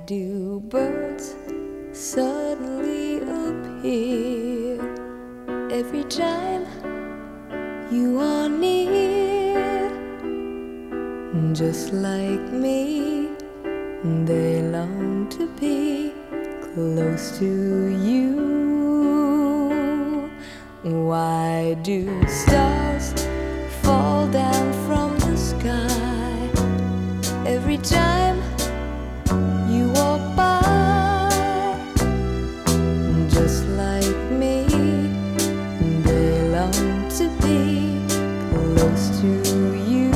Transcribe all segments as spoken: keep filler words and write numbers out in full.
do birds suddenly appear every time you are near? Just like me, they long to be close to you. Why do stars fall down from the sky every time you walk by? Just like me, they long to be close to you.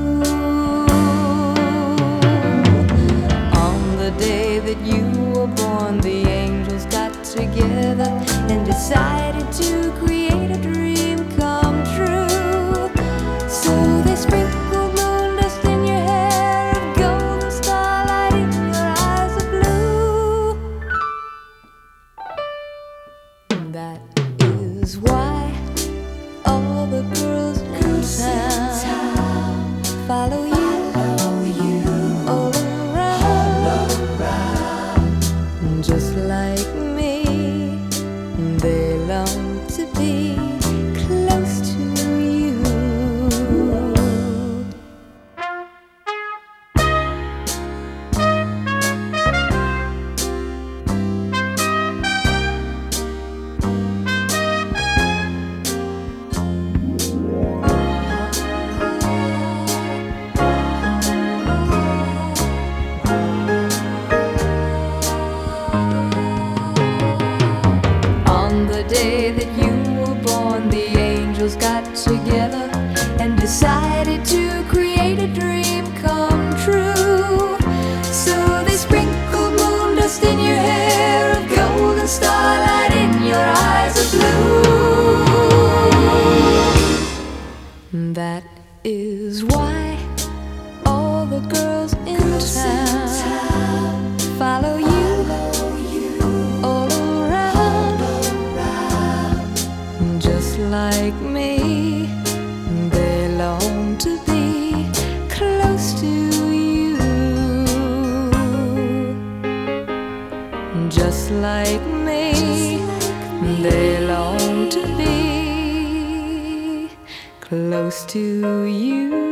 On the day that you were born, the angels got together and decided to create a dream come true. So they sprinkled moon dust in your hair of gold and starlight in your eyes of blue. That is why all the girls in town follow you all around. Just like me, they long to be close to you. On the day that you were born, the angels got together and decided to create a dream come true. So they sprinkled moon dust in your hair of gold and starlight in your eyes of blue. That is why all the girls in town follow you all around. Just like me, they long to be close to you. Just like me, they long to be close to you.